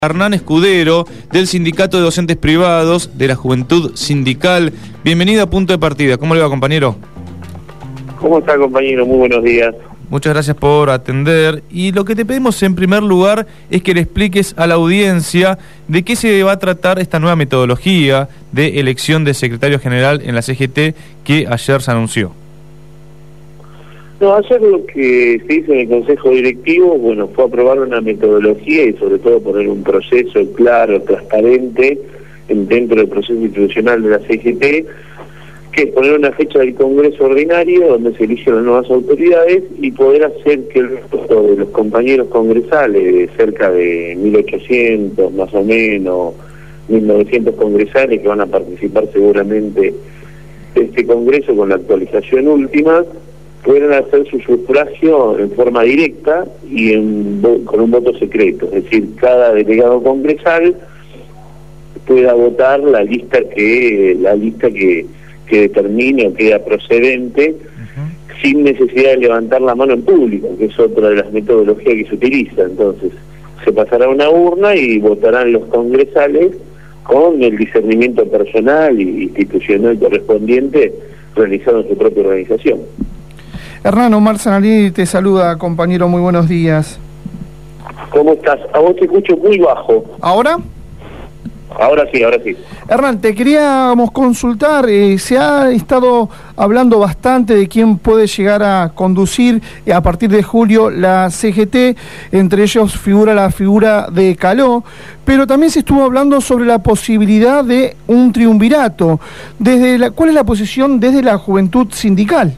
Hernán Escudero, del Sindicato de Docentes Privados de la Juventud Sindical. Bienvenido a Punto de Partida. ¿Cómo le va, compañero? ¿Cómo está, compañero? Muy buenos días. Muchas gracias por atender. Y lo que te pedimos en primer lugar es que le expliques a la audiencia de qué se va a tratar esta nueva metodología de elección de secretario general en la CGT que ayer se anunció. No, ayer lo que se hizo en el Consejo Directivo, fue aprobar una metodología y sobre todo poner un proceso claro, transparente, dentro del proceso institucional de la CGT, que es poner una fecha del Congreso Ordinario donde se eligen las nuevas autoridades y poder hacer que el resto de los compañeros congresales, cerca de 1.800 más o menos, 1.900 congresales que van a participar seguramente de este Congreso con la actualización última, pueden hacer su sufragio en forma directa y con un voto secreto, es decir, cada delegado congresal pueda votar la lista que determine o queda procedente, sin necesidad de levantar la mano en público, que es otra de las metodologías que se utiliza. Entonces se pasará a una urna y votarán los congresales con el discernimiento personal e institucional correspondiente realizado en su propia organización. Hernán, Omar Zanalini te saluda, compañero, muy buenos días. ¿Cómo estás? A vos te escucho muy bajo. ¿Ahora? Ahora sí. Hernán, te queríamos consultar, se ha estado hablando bastante de quién puede llegar a conducir a partir de julio la CGT, entre ellos figura la figura de Caló, pero también se estuvo hablando sobre la posibilidad de un triunvirato. ¿Cuál es la posición desde la Juventud Sindical?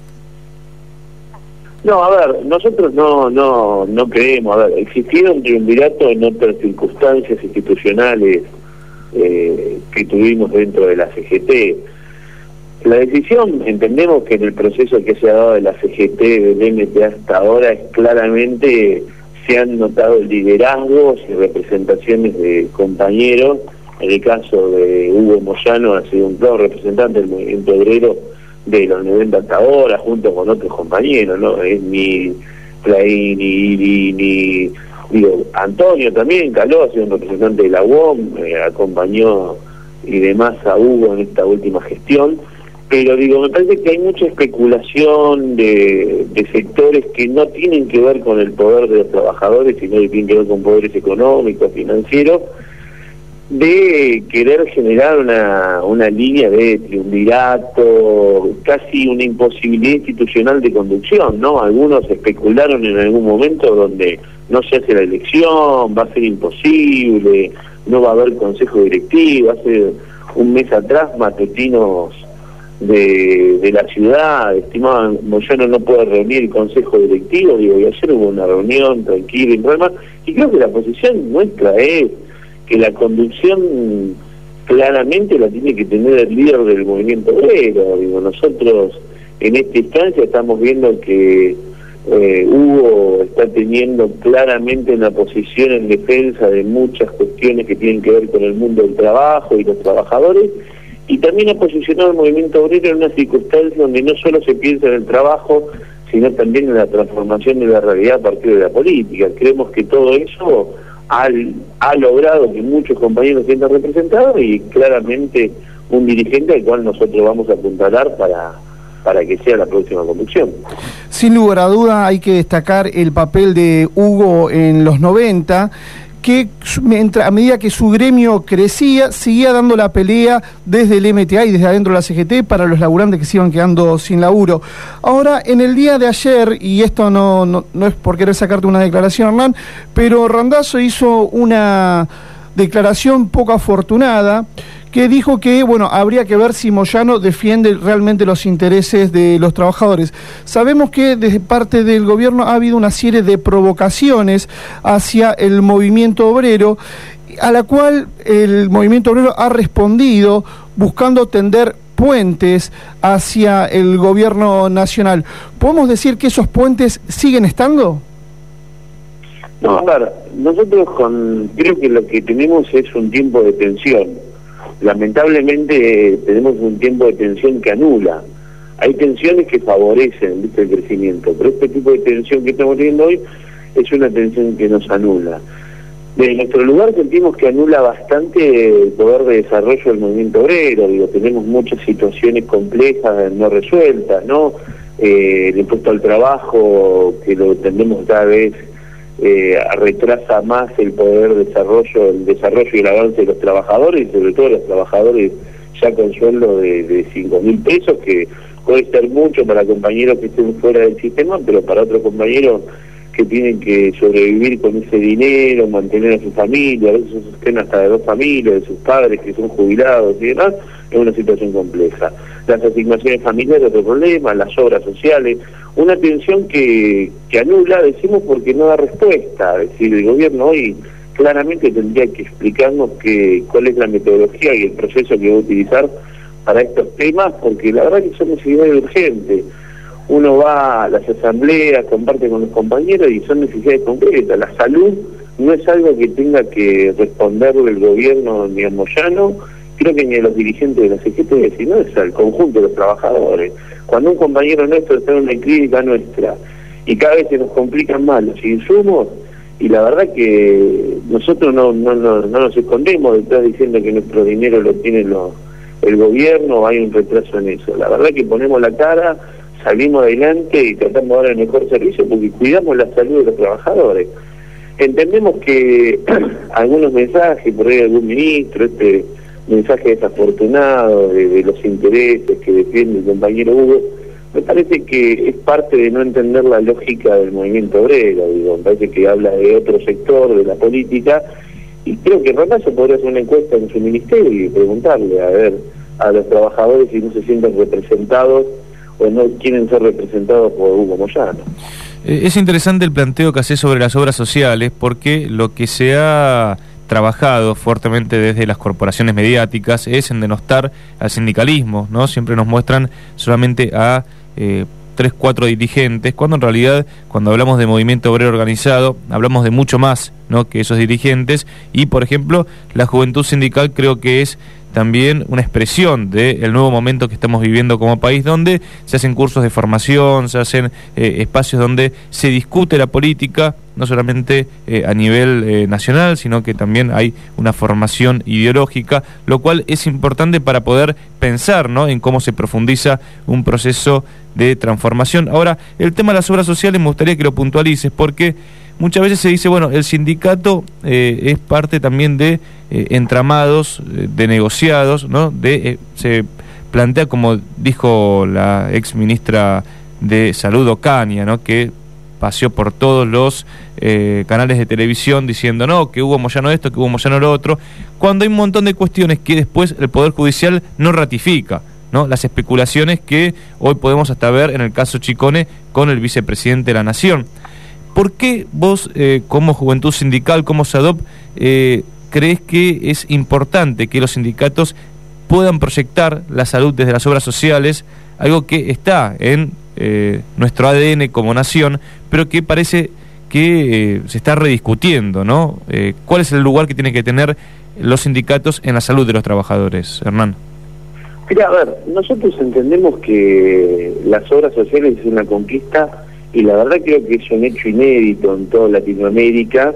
No, a ver, nosotros no creemos, existiera un triunvirato en otras circunstancias institucionales que tuvimos dentro de la CGT. La decisión, entendemos que en el proceso que se ha dado de la CGT, del MTA hasta ahora, es claramente se han notado liderazgos y representaciones de compañeros. En el caso de Hugo Moyano, ha sido un claro representante del movimiento obrero de los 90 hasta ahora, junto con otros compañeros, ¿no? Es ni Antonio también, Caló, ha sido un representante de la UOM, acompañó y demás a Hugo en esta última gestión, pero me parece que hay mucha especulación de sectores que no tienen que ver con el poder de los trabajadores, sino que tienen que ver con poderes económicos, financieros, de querer generar una línea de triunvirato, casi una imposibilidad institucional de conducción, ¿no? Algunos especularon en algún momento donde no se hace la elección, va a ser imposible, no va a haber consejo directivo. Hace un mes atrás, matutinos de la ciudad estimaban Moyano no puede reunir el consejo directivo, y ayer hubo una reunión tranquila y normal, y creo que la posición nuestra es que la conducción claramente la tiene que tener el líder del movimiento obrero. Nosotros en esta instancia estamos viendo que Hugo está teniendo claramente una posición en defensa de muchas cuestiones que tienen que ver con el mundo del trabajo y los trabajadores, y también ha posicionado el movimiento obrero en una circunstancia donde no solo se piensa en el trabajo, sino también en la transformación de la realidad a partir de la política. Creemos que todo eso ha logrado que muchos compañeros se sientan representados, y claramente un dirigente al cual nosotros vamos a apuntalar para que sea la próxima conducción. Sin lugar a duda hay que destacar el papel de Hugo en los 90, que a medida que su gremio crecía, seguía dando la pelea desde el MTA y desde adentro de la CGT para los laburantes que se iban quedando sin laburo. Ahora, en el día de ayer, y esto no es por querer sacarte una declaración, Hernán, pero Randazzo hizo una declaración poco afortunada, que dijo que, habría que ver si Moyano defiende realmente los intereses de los trabajadores. Sabemos que desde parte del gobierno ha habido una serie de provocaciones hacia el movimiento obrero, a la cual el movimiento obrero ha respondido buscando tender puentes hacia el gobierno nacional. ¿Podemos decir que esos puentes siguen estando? No, nosotros creo que lo que tenemos es un tiempo de tensión. Lamentablemente tenemos un tiempo de tensión que anula. Hay tensiones que favorecen el crecimiento, pero este tipo de tensión que estamos teniendo hoy es una tensión que nos anula. De nuestro lugar sentimos que anula bastante el poder de desarrollo del movimiento obrero. Digo, tenemos muchas situaciones complejas no resueltas, ¿no? El impuesto al trabajo, que lo entendemos cada vez retrasa más el poder de desarrollo, el desarrollo y el avance de los trabajadores, y sobre todo los trabajadores ya con sueldo de 5.000 pesos, que puede ser mucho para compañeros que estén fuera del sistema, pero para otros compañeros que tienen que sobrevivir con ese dinero, mantener a su familia, a veces se sostienen hasta de 2 familias, de sus padres que son jubilados y demás, es una situación compleja. Las asignaciones familiares, otro problema, las obras sociales, una tensión que anula, decimos, porque no da respuesta. Es decir, el gobierno hoy claramente tendría que explicarnos cuál es la metodología y el proceso que va a utilizar para estos temas, porque la verdad que son necesidades urgentes. Uno va a las asambleas, comparte con los compañeros y son necesidades concretas. La salud no es algo que tenga que responderle el gobierno ni a Moyano, creo que ni a los dirigentes de la CGT, sino es al conjunto de los trabajadores. Cuando un compañero nuestro está en una clínica nuestra y cada vez se nos complican más los insumos, y la verdad que nosotros no nos escondemos detrás diciendo que nuestro dinero lo tiene el gobierno, hay un retraso en eso. La verdad que ponemos la cara, salimos adelante y tratamos de dar el mejor servicio porque cuidamos la salud de los trabajadores. Entendemos que algunos mensajes, por ahí algún ministro, este mensaje desafortunado de los intereses que defiende el compañero Hugo, me parece que es parte de no entender la lógica del movimiento obrero. Digo, me parece que habla de otro sector de la política, y creo que Ramazo podría hacer una encuesta en su ministerio y preguntarle a los trabajadores si no se sienten representados o no quieren ser representados por Hugo Moyano. Es interesante el planteo que hace sobre las obras sociales, porque lo que se ha trabajado fuertemente desde las corporaciones mediáticas es en denostar al sindicalismo, ¿no? Siempre nos muestran solamente a 3-4 dirigentes, cuando en realidad, cuando hablamos de movimiento obrero organizado, hablamos de mucho más, ¿no?, que esos dirigentes. Y, por ejemplo, la juventud sindical creo que es también una expresión del nuevo momento que estamos viviendo como país, donde se hacen cursos de formación, se hacen espacios donde se discute la política, no solamente a nivel nacional, sino que también hay una formación ideológica, lo cual es importante para poder pensar, ¿no?, en cómo se profundiza un proceso de transformación. Ahora, el tema de las obras sociales me gustaría que lo puntualices, porque muchas veces se dice, bueno, el sindicato es parte también de entramados, de negociados, ¿no? Se plantea, como dijo la ex ministra de Salud, Ocaña, ¿no?, que paseó por todos los canales de televisión diciendo, no, que Hugo Moyano esto, que Hugo Moyano lo otro, cuando hay un montón de cuestiones que después el Poder Judicial no ratifica, ¿no? Las especulaciones que hoy podemos hasta ver en el caso Chicone con el vicepresidente de la Nación. ¿Por qué vos, como Juventud Sindical, como SADOP, crees que es importante que los sindicatos puedan proyectar la salud desde las obras sociales, algo que está en nuestro ADN como nación, pero que parece que se está rediscutiendo, ¿no? ¿Cuál es el lugar que tienen que tener los sindicatos en la salud de los trabajadores, Hernán? Mira, a ver, nosotros entendemos que las obras sociales es una conquista, y la verdad creo que es un hecho inédito en toda Latinoamérica,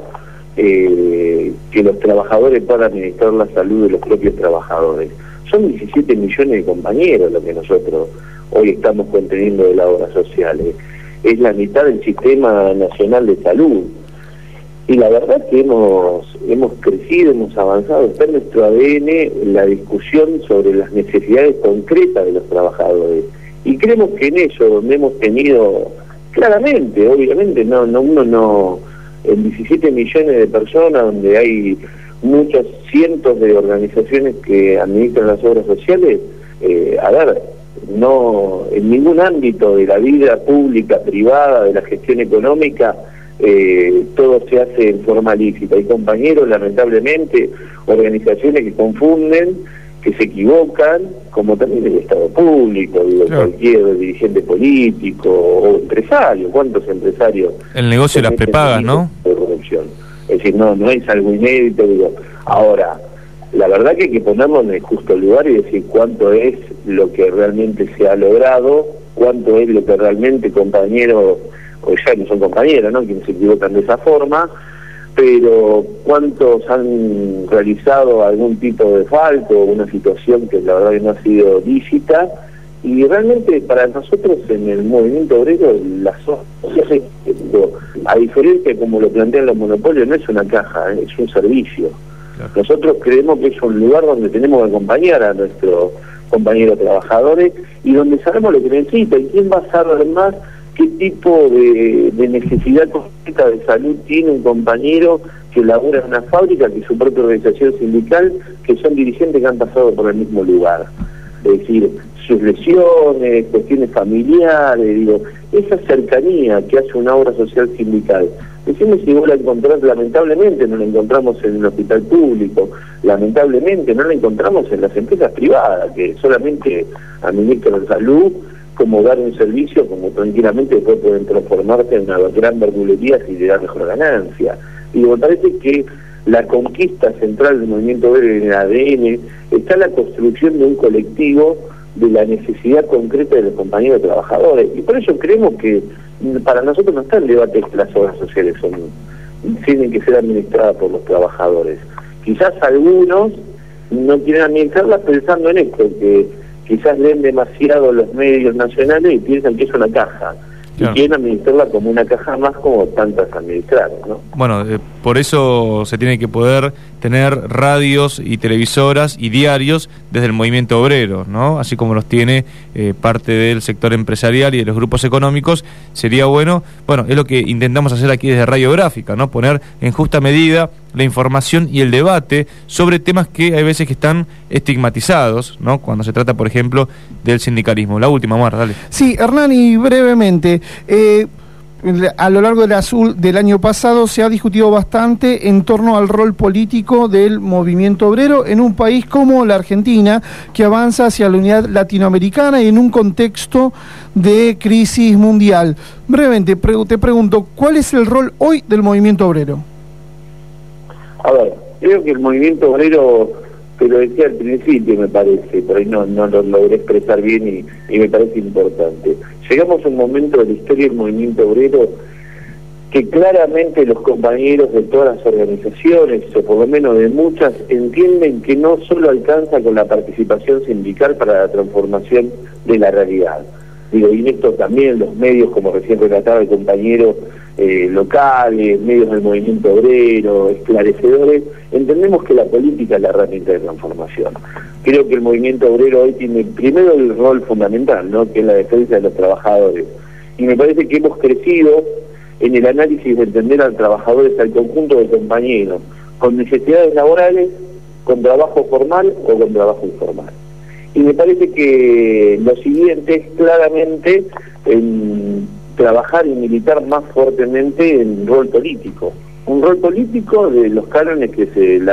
que los trabajadores puedan administrar la salud de los propios trabajadores. Son 17 millones de compañeros lo que nosotros hoy estamos conteniendo de las obras sociales. Es la mitad del sistema nacional de salud. Y la verdad que hemos crecido, hemos avanzado, está en nuestro ADN la discusión sobre las necesidades concretas de los trabajadores. Y creemos que en eso, donde hemos tenido claramente, obviamente, en 17 millones de personas, donde hay muchos cientos de organizaciones que administran las obras sociales, no en ningún ámbito de la vida pública, privada, de la gestión económica, todo se hace en forma lícita. Hay compañeros, lamentablemente, organizaciones que confunden, que se equivocan, como también el Estado público, digo, claro. Cualquier dirigente político o empresario, ¿cuántos empresarios? El negocio de las prepagas, ¿no? De corrupción. Es decir, no es algo inédito, digo. Ahora, la verdad que hay que ponerlo en el justo lugar y decir cuánto es lo que realmente se ha logrado, cuánto es lo que realmente compañeros, o ya no son compañeros, ¿no?, quienes se equivocan de esa forma, pero ¿cuántos han realizado algún tipo de falto o una situación que la verdad que no ha sido lícita? Y realmente para nosotros en el movimiento obrero, a diferencia como lo plantean los monopolios, no es una caja, es un servicio. Claro. Nosotros creemos que es un lugar donde tenemos que acompañar a nuestros compañeros trabajadores y donde sabemos lo que necesita y quién va a saber más qué tipo de necesidad concreta de salud tiene un compañero que labora en una fábrica, que su propia organización sindical, que son dirigentes que han pasado por el mismo lugar. Es decir, sus lesiones, cuestiones familiares, digo, esa cercanía que hace una obra social sindical. Decime si vos la encontrás, lamentablemente no la encontramos en el hospital público, lamentablemente no la encontramos en las empresas privadas, que solamente administran salud, como dar un servicio, como tranquilamente después pueden transformarse en una gran verdulería si le da mejor ganancia. Y me parece que la conquista central del movimiento obrero en el ADN está la construcción de un colectivo de la necesidad concreta de los compañeros trabajadores. Y por eso creemos que para nosotros no está el debate que las obras sociales tienen que ser administradas por los trabajadores. Quizás algunos no quieren administrarlas pensando en esto, que quizás leen demasiado los medios nacionales y piensan que es una caja. Claro. Y quieren administrarla como una caja más, como tantas administradas, ¿no? Bueno, por eso se tiene que poder tener radios y televisoras y diarios desde el movimiento obrero, ¿no? Así como los tiene parte del sector empresarial y de los grupos económicos. Sería bueno, es lo que intentamos hacer aquí desde Radiográfica, ¿no? Poner en justa medida la información y el debate sobre temas que hay veces que están estigmatizados, ¿no? Cuando se trata, por ejemplo, del sindicalismo. La última, Mar, dale. Sí, Hernán, y brevemente, a lo largo del año pasado se ha discutido bastante en torno al rol político del movimiento obrero en un país como la Argentina, que avanza hacia la unidad latinoamericana y en un contexto de crisis mundial. Brevemente, te pregunto, ¿cuál es el rol hoy del movimiento obrero? A ver, creo que el movimiento obrero, te lo decía al principio, me parece, por ahí no lo logré expresar bien y me parece importante. Llegamos a un momento de la historia del movimiento obrero que claramente los compañeros de todas las organizaciones, o por lo menos de muchas, entienden que no solo alcanza con la participación sindical para la transformación de la realidad. Digo, y en esto también los medios, como recién relataba el compañero, locales, medios del movimiento obrero, esclarecedores, entendemos que la política es la herramienta de transformación. Creo que el movimiento obrero hoy tiene primero el rol fundamental, ¿no?, que es la defensa de los trabajadores. Y me parece que hemos crecido en el análisis de entender al trabajador, al conjunto de compañeros, con necesidades laborales, con trabajo formal o con trabajo informal. Y me parece que lo siguiente es claramente trabajar y militar más fuertemente en rol político. Un rol político de los cánones que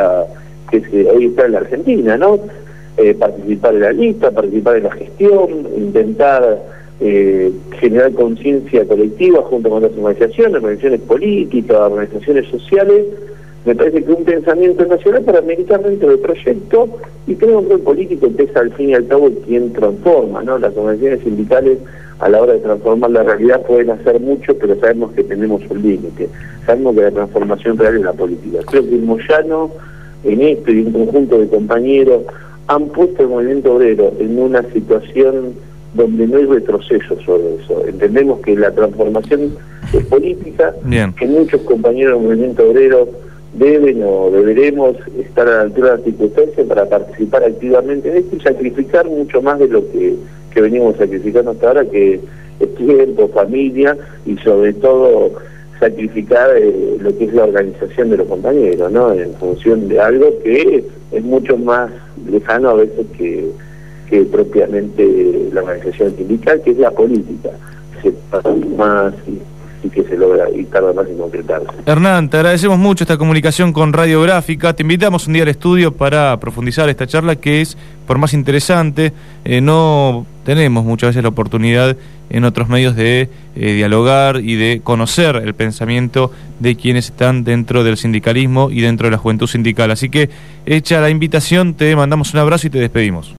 hoy está en la Argentina, ¿no? Participar en la lista, participar en la gestión, intentar generar conciencia colectiva junto con las organizaciones políticas, organizaciones sociales. Me parece que un pensamiento nacional para militar dentro del proyecto, y creo que un rol político que es al fin y al cabo quien transforma, ¿no? Las organizaciones sindicales a la hora de transformar la realidad pueden hacer mucho, pero sabemos que tenemos un límite. Sabemos que la transformación real es la política. Creo que Moyano, en esto y un conjunto de compañeros, han puesto el movimiento obrero en una situación donde no hay retroceso sobre eso. Entendemos que la transformación es política. Bien. Que muchos compañeros del movimiento obrero deben o deberemos estar a la altura de las circunstancias para participar activamente en esto y sacrificar mucho más de lo que venimos sacrificando hasta ahora, que es tiempo, familia y sobre todo sacrificar lo que es la organización de los compañeros, ¿no?, en función de algo que es mucho más lejano a veces que propiamente la organización sindical, que es la política. Se pasa más y que se logra y tarda más en concretarse. Hernán, te agradecemos mucho esta comunicación con Radiográfica. Te invitamos un día al estudio para profundizar esta charla, que es por más interesante. No tenemos muchas veces la oportunidad en otros medios de dialogar y de conocer el pensamiento de quienes están dentro del sindicalismo y dentro de la juventud sindical. Así que, hecha la invitación, te mandamos un abrazo y te despedimos.